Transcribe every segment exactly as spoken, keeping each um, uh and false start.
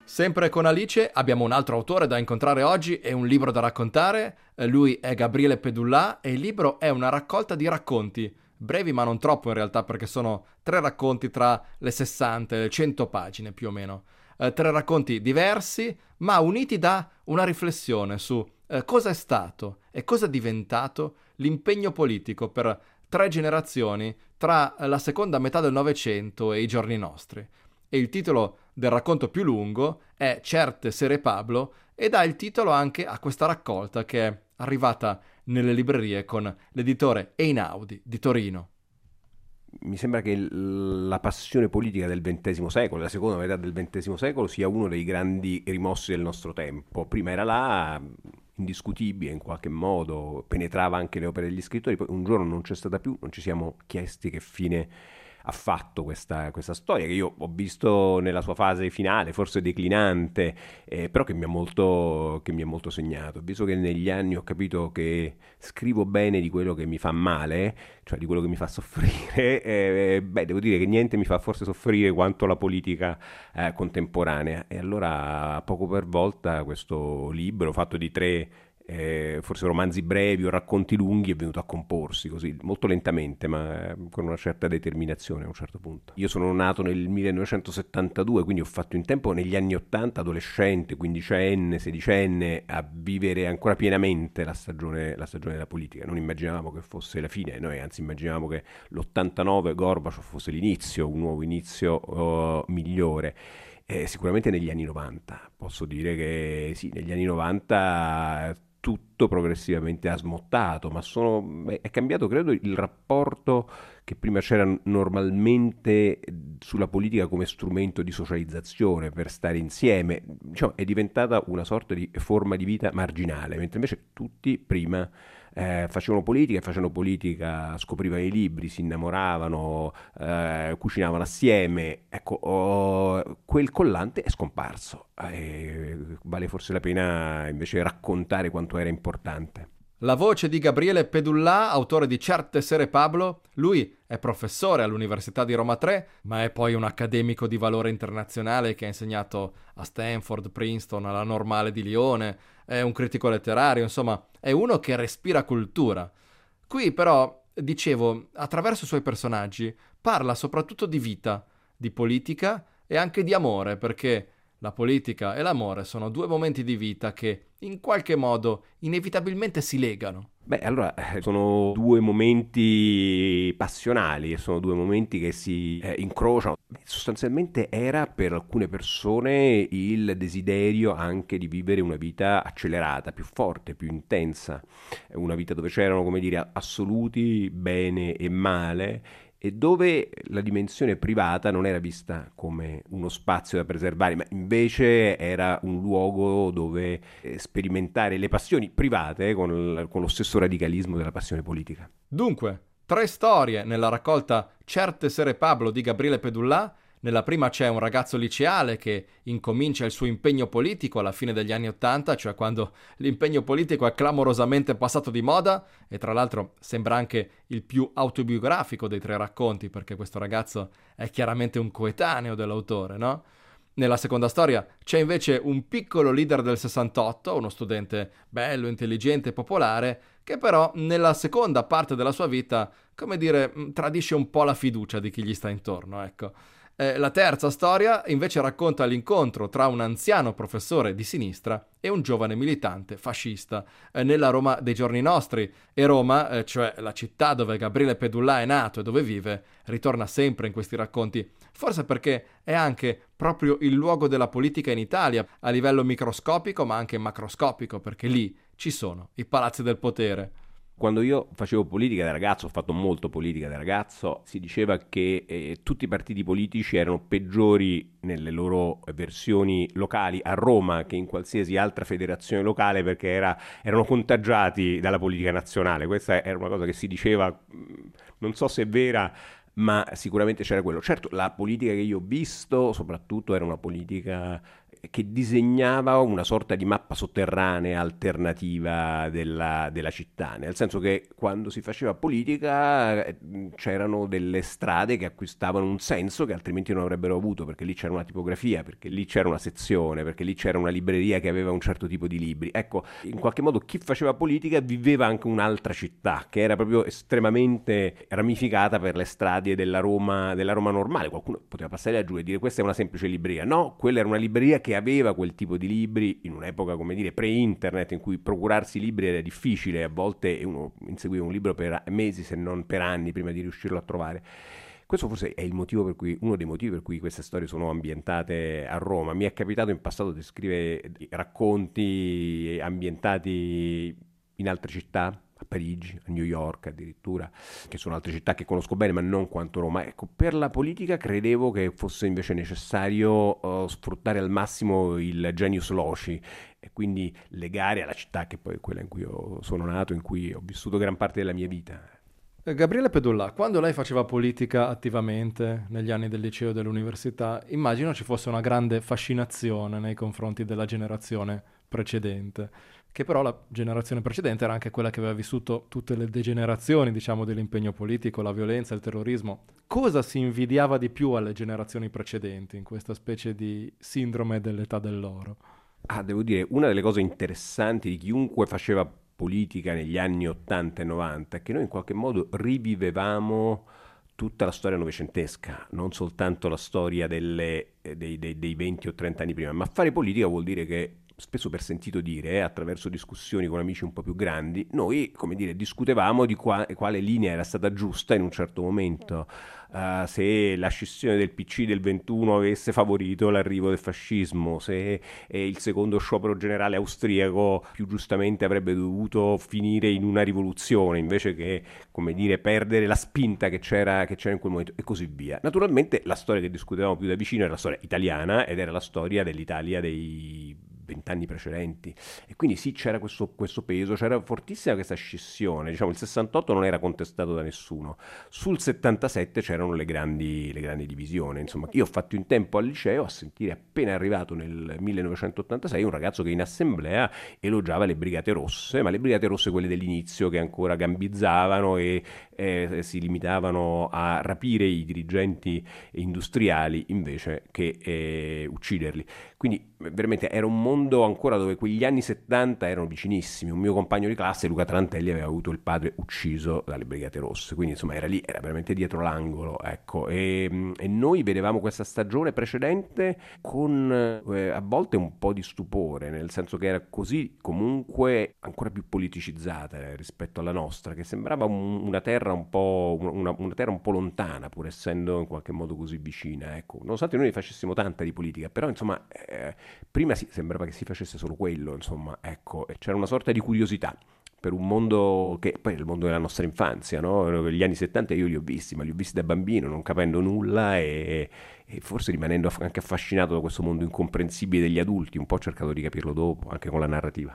Sempre con Alice abbiamo un altro autore da incontrare oggi e un libro da raccontare. Lui è Gabriele Pedullà e il libro è una raccolta di racconti, brevi ma non troppo in realtà, perché sono tre racconti tra le sessanta e le cento pagine più o meno. Eh, tre racconti diversi ma uniti da una riflessione su eh, cosa è stato e cosa è diventato l'impegno politico per tre generazioni tra la seconda metà del Novecento e i giorni nostri. E il titolo del racconto più lungo è Certe sere Pablo e dà il titolo anche a questa raccolta che è arrivata nelle librerie con l'editore Einaudi di Torino. Mi sembra che la passione politica del ventesimo secolo, la seconda metà del ventesimo secolo, sia uno dei grandi rimossi del nostro tempo. Prima era là, indiscutibile in qualche modo, penetrava anche le opere degli scrittori, poi un giorno non c'è stata più, non ci siamo chiesti che fine ha fatto questa, questa storia, che io ho visto nella sua fase finale, forse declinante, eh, però che mi ha molto, che mi ha molto segnato. Visto che negli anni ho capito che scrivo bene di quello che mi fa male, cioè di quello che mi fa soffrire, eh, beh, devo dire che niente mi fa forse soffrire quanto la politica eh, contemporanea. E allora, poco per volta, questo libro, fatto di tre eh, forse romanzi brevi o racconti lunghi, è venuto a comporsi così, molto lentamente, ma eh, con una certa determinazione a un certo punto. Io sono nato nel millenovecentosettantadue, quindi ho fatto in tempo negli anni ottanta, adolescente, quindicenne, sedicenne, a vivere ancora pienamente la stagione, la stagione della politica. Non immaginavamo che fosse la fine, noi anzi immaginavamo che l'ottantanove Gorbaciov fosse l'inizio, un nuovo inizio uh, migliore. Eh, sicuramente negli anni novanta, posso dire che sì, negli anni novanta tutto progressivamente ha smottato, ma sono, beh, è cambiato credo il rapporto che prima c'era normalmente sulla politica come strumento di socializzazione per stare insieme, diciamo, è diventata una sorta di forma di vita marginale, mentre invece tutti prima eh, facevano politica, facevano politica, scoprivano i libri, si innamoravano, eh, cucinavano assieme. Ecco, oh, quel collante è scomparso. Eh, vale forse la pena invece raccontare quanto era importante. La voce di Gabriele Pedullà, autore di Certe sere Pablo. Lui è professore all'Università di Roma tre, ma è poi un accademico di valore internazionale che ha insegnato a Stanford, Princeton, alla Normale di Lione, è un critico letterario, insomma, è uno che respira cultura. Qui però, dicevo, attraverso i suoi personaggi parla soprattutto di vita, di politica e anche di amore, perché la politica e l'amore sono due momenti di vita che in qualche modo inevitabilmente si legano. Beh, allora, sono due momenti passionali, sono due momenti che si eh, incrociano. Sostanzialmente era per alcune persone il desiderio anche di vivere una vita accelerata, più forte, più intensa, una vita dove c'erano, come dire, assoluti, bene e male, e dove la dimensione privata non era vista come uno spazio da preservare, ma invece era un luogo dove sperimentare le passioni private con, con lo stesso radicalismo della passione politica. Dunque, tre storie nella raccolta Certe sere Pablo di Gabriele Pedullà. Nella prima c'è un ragazzo liceale che incomincia il suo impegno politico alla fine degli anni Ottanta, cioè quando l'impegno politico è clamorosamente passato di moda, e tra l'altro sembra anche il più autobiografico dei tre racconti, perché questo ragazzo è chiaramente un coetaneo dell'autore, no? Nella seconda storia c'è invece un piccolo leader del sessantotto, uno studente bello, intelligente e popolare, che però nella seconda parte della sua vita, come dire, tradisce un po' la fiducia di chi gli sta intorno, ecco. Eh, la terza storia invece racconta l'incontro tra un anziano professore di sinistra e un giovane militante fascista eh, nella Roma dei giorni nostri. E Roma, eh, cioè la città dove Gabriele Pedullà è nato e dove vive, ritorna sempre in questi racconti, forse perché è anche proprio il luogo della politica in Italia, a livello microscopico ma anche macroscopico, perché lì ci sono i palazzi del potere. Quando io facevo politica da ragazzo, ho fatto molto politica da ragazzo, si diceva che eh, tutti i partiti politici erano peggiori nelle loro versioni locali a Roma che in qualsiasi altra federazione locale, perché era, erano contagiati dalla politica nazionale. Questa era una cosa che si diceva, non so se è vera, ma sicuramente c'era quello. Certo, la politica che io ho visto soprattutto era una politica che disegnava una sorta di mappa sotterranea alternativa della, della città, nel senso che quando si faceva politica eh, c'erano delle strade che acquistavano un senso che altrimenti non avrebbero avuto, perché lì c'era una tipografia, perché lì c'era una sezione, perché lì c'era una libreria che aveva un certo tipo di libri. Ecco, in qualche modo chi faceva politica viveva anche un'altra città che era proprio estremamente ramificata per le strade della Roma, della Roma normale. Qualcuno poteva passare laggiù e dire questa è una semplice libreria. No, quella era una libreria che aveva quel tipo di libri in un'epoca, come dire, pre-internet, in cui procurarsi libri era difficile, a volte uno inseguiva un libro per mesi se non per anni prima di riuscirlo a trovare. Questo forse è il motivo per cui, uno dei motivi per cui queste storie sono ambientate a Roma. Mi è capitato in passato di scrivere racconti ambientati in altre città, a Parigi, a New York addirittura, che sono altre città che conosco bene ma non quanto Roma. Ecco, per la politica credevo che fosse invece necessario uh, sfruttare al massimo il genius loci e quindi legare alla città che poi è quella in cui io sono nato, in cui ho vissuto gran parte della mia vita. Gabriele Pedulla, quando lei faceva politica attivamente negli anni del liceo e dell'università, immagino ci fosse una grande fascinazione nei confronti della generazione precedente, che però la generazione precedente era anche quella che aveva vissuto tutte le degenerazioni, diciamo, dell'impegno politico, la violenza, il terrorismo. Cosa si invidiava di più alle generazioni precedenti in questa specie di sindrome dell'età dell'oro? Ah, devo dire, una delle cose interessanti di chiunque faceva politica negli anni ottanta e novanta è che noi in qualche modo rivivevamo tutta la storia novecentesca, non soltanto la storia delle, dei, dei, dei venti o trenta anni prima, ma fare politica vuol dire che spesso per sentito dire, eh, attraverso discussioni con amici un po' più grandi, noi, come dire, discutevamo di qua, quale linea era stata giusta in un certo momento, uh, se la scissione del P C del ventuno avesse favorito l'arrivo del fascismo, se eh, il secondo sciopero generale austriaco più giustamente avrebbe dovuto finire in una rivoluzione invece che, come dire, perdere la spinta che c'era, che c'era in quel momento e così via. Naturalmente la storia che discutevamo più da vicino era la storia italiana ed era la storia dell'Italia dei vent'anni precedenti e quindi sì, c'era questo, questo peso, c'era fortissima questa scissione, diciamo il sessantotto non era contestato da nessuno, sul settantasette c'erano le grandi, le grandi divisioni, insomma io ho fatto in tempo al liceo a sentire appena arrivato nel millenovecentottantasei un ragazzo che in assemblea elogiava le Brigate Rosse, ma le Brigate Rosse quelle dell'inizio che ancora gambizzavano e eh, si limitavano a rapire i dirigenti industriali invece che eh, ucciderli, quindi veramente era un mondo ancora dove quegli anni settanta erano vicinissimi. Un mio compagno di classe, Luca Tarantelli, aveva avuto il padre ucciso dalle Brigate Rosse, quindi insomma era lì, era veramente dietro l'angolo, ecco. E, e noi vedevamo questa stagione precedente con eh, a volte un po' di stupore, nel senso che era così comunque ancora più politicizzata eh, rispetto alla nostra, che sembrava un, una terra un po' una, una terra un po' lontana, pur essendo in qualche modo così vicina, ecco. Nonostante noi ne facessimo tanta di politica, però insomma eh, prima si, sembrava che si facesse solo quello, insomma, ecco, e c'era una sorta di curiosità per un mondo che poi è il mondo della nostra infanzia, no? Gli anni settanta io li ho visti, ma li ho visti da bambino, non capendo nulla e, e forse rimanendo anche affascinato da questo mondo incomprensibile degli adulti, un po' ho cercato di capirlo dopo, anche con la narrativa.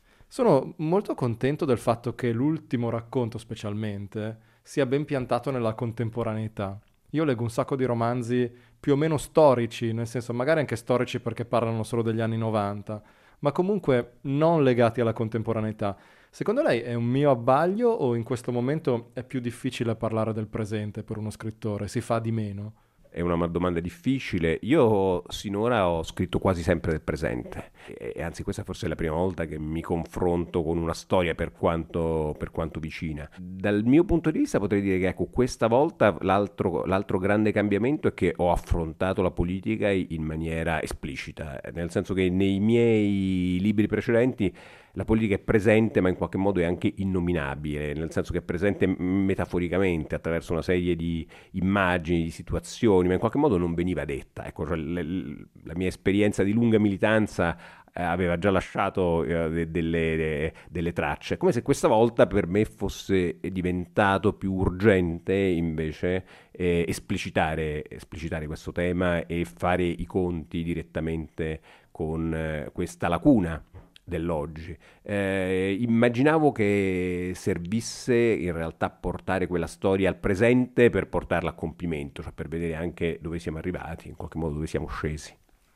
Sono molto contento del fatto che l'ultimo racconto, specialmente, sia ben piantato nella contemporaneità. Io leggo un sacco di romanzi più o meno storici, nel senso magari anche storici perché parlano solo degli anni novanta, ma comunque non legati alla contemporaneità. Secondo lei è un mio abbaglio o in questo momento è più difficile parlare del presente per uno scrittore? Si fa di meno? È una domanda difficile. Io sinora ho scritto quasi sempre del presente e anzi questa forse è la prima volta che mi confronto con una storia per quanto, per quanto vicina. Dal mio punto di vista potrei dire che ecco, questa volta l'altro, l'altro grande cambiamento è che ho affrontato la politica in maniera esplicita, nel senso che nei miei libri precedenti la politica è presente ma in qualche modo è anche innominabile, nel senso che è presente metaforicamente attraverso una serie di immagini, di situazioni, ma in qualche modo non veniva detta. Ecco, cioè, le, la mia esperienza di lunga militanza eh, aveva già lasciato eh, de, delle, de, delle tracce, come se questa volta per me fosse diventato più urgente invece eh, esplicitare, esplicitare questo tema e fare i conti direttamente con eh, questa lacuna dell'oggi. Eh, immaginavo che servisse in realtà portare quella storia al presente per portarla a compimento, cioè per vedere anche dove siamo arrivati, in qualche modo dove siamo scesi.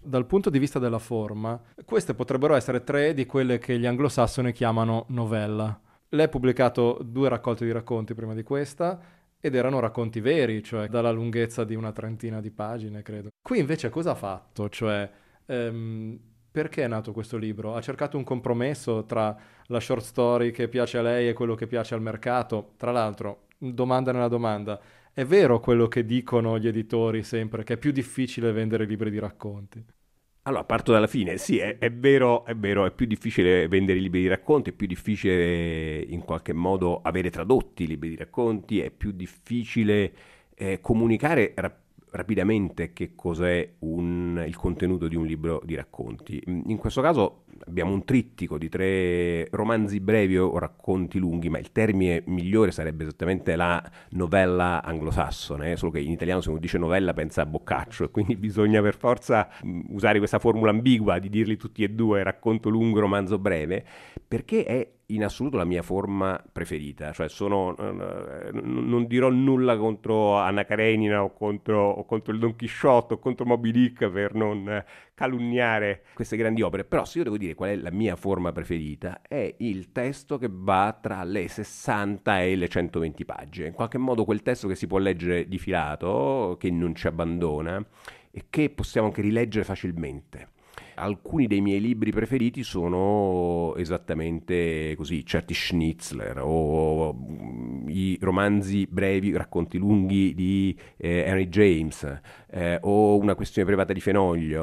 Dal punto di vista della forma, queste potrebbero essere tre di quelle che gli anglosassoni chiamano novella. Lei ha pubblicato due raccolte di racconti prima di questa ed erano racconti veri, cioè dalla lunghezza di una trentina di pagine, credo. Qui invece cosa ha fatto? Cioè, ehm, perché è nato questo libro? Ha cercato un compromesso tra la short story che piace a lei e quello che piace al mercato? Tra l'altro, domanda nella domanda, è vero quello che dicono gli editori sempre, che è più difficile vendere libri di racconti? Allora, parto dalla fine. Sì, è, è vero, è vero, è più difficile vendere i libri di racconti, è più difficile in qualche modo avere tradotti i libri di racconti, è più difficile eh, comunicare rap- rapidamente che cos'è un- il contenuto di un libro di racconti. In questo caso abbiamo un trittico di tre romanzi brevi o racconti lunghi, ma il termine migliore sarebbe esattamente la novella anglosassone, eh, solo che in italiano se uno dice novella pensa a Boccaccio, e quindi bisogna per forza mh, usare questa formula ambigua di dirli tutti e due, racconto lungo, romanzo breve, perché è in assoluto la mia forma preferita, cioè sono, eh, non dirò nulla contro Anna Karenina o contro, o contro il Don Chisciotte o contro Moby Dick per non eh, calunniare queste grandi opere, però se io devo dire qual è la mia forma preferita è il testo che va tra le sessanta e le centoventi pagine, in qualche modo quel testo che si può leggere di filato, che non ci abbandona e che possiamo anche rileggere facilmente. Alcuni dei miei libri preferiti sono esattamente così, certi Schnitzler o mm, i romanzi brevi, racconti lunghi di eh, Henry James, eh, o Una questione privata di Fenoglio,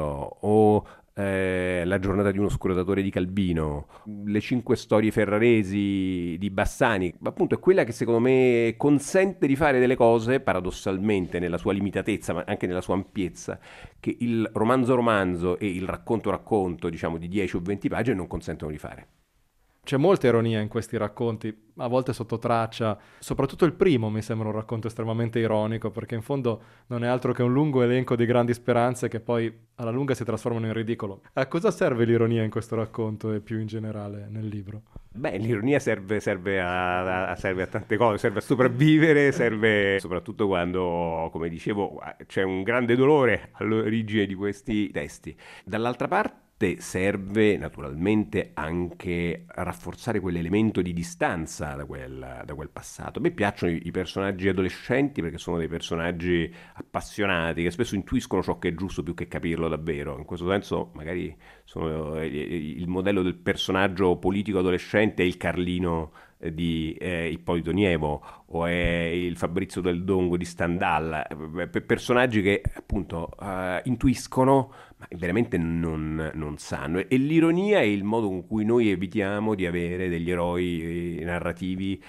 o eh, La giornata di uno scrutatore di Calvino, Le cinque storie ferraresi di Bassani. Appunto è quella che secondo me consente di fare delle cose, paradossalmente nella sua limitatezza ma anche nella sua ampiezza, che il romanzo romanzo e il racconto racconto, diciamo di dieci o venti pagine, non consentono di fare. C'è molta ironia in questi racconti, a volte sotto traccia, soprattutto il primo mi sembra un racconto estremamente ironico, perché in fondo non è altro che un lungo elenco di grandi speranze che poi alla lunga si trasformano in ridicolo. A cosa serve l'ironia in questo racconto e più in generale nel libro? Beh, l'ironia serve, serve, a, a, serve a tante cose, serve a sopravvivere, serve soprattutto quando, come dicevo, c'è un grande dolore all'origine di questi testi. Dall'altra parte serve naturalmente anche a rafforzare quell'elemento di distanza da quel, da quel passato. A me piacciono i, i personaggi adolescenti perché sono dei personaggi appassionati che spesso intuiscono ciò che è giusto più che capirlo davvero. In questo senso magari sono eh, il modello del personaggio politico adolescente è il Carlino di eh, Ippolito Nievo o è il Fabrizio del Dongo di Stendhal, eh, personaggi che appunto eh, intuiscono ma veramente non, non sanno, e l'ironia è il modo con cui noi evitiamo di avere degli eroi eh, narrativi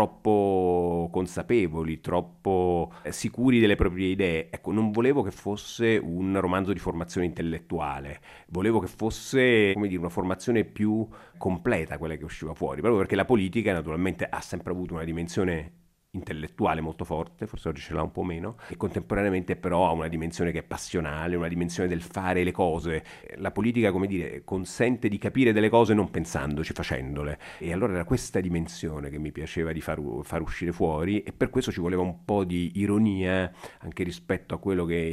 troppo consapevoli, troppo eh, sicuri delle proprie idee. Ecco, non volevo che fosse un romanzo di formazione intellettuale, volevo che fosse, come dire, una formazione più completa quella che usciva fuori, proprio perché la politica naturalmente ha sempre avuto una dimensione intellettuale molto forte, forse oggi ce l'ha un po' meno, e contemporaneamente però ha una dimensione che è passionale, una dimensione del fare le cose. La politica, come dire, consente di capire delle cose non pensandoci, facendole, e allora era questa dimensione che mi piaceva di far, far uscire fuori, e per questo ci voleva un po' di ironia anche rispetto a quello che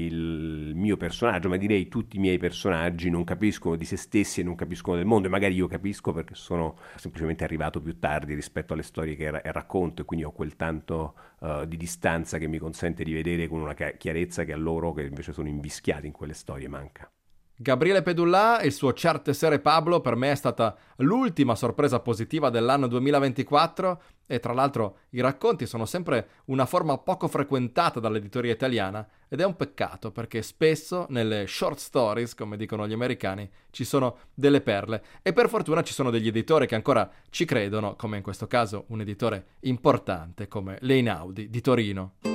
il mio personaggio, ma direi tutti i miei personaggi non capiscono di se stessi e non capiscono del mondo, e magari io capisco perché sono semplicemente arrivato più tardi rispetto alle storie che ra- racconto, e quindi ho quel tanto uh, di distanza che mi consente di vedere con una chiarezza che a loro, che invece sono invischiati in quelle storie, manca. Gabriele Pedullà e il suo Certe sere Pablo per me è stata l'ultima sorpresa positiva dell'anno duemilaventiquattro, e tra l'altro i racconti sono sempre una forma poco frequentata dall'editoria italiana, ed è un peccato perché spesso nelle short stories, come dicono gli americani, ci sono delle perle, e per fortuna ci sono degli editori che ancora ci credono, come in questo caso un editore importante come l'Einaudi di Torino.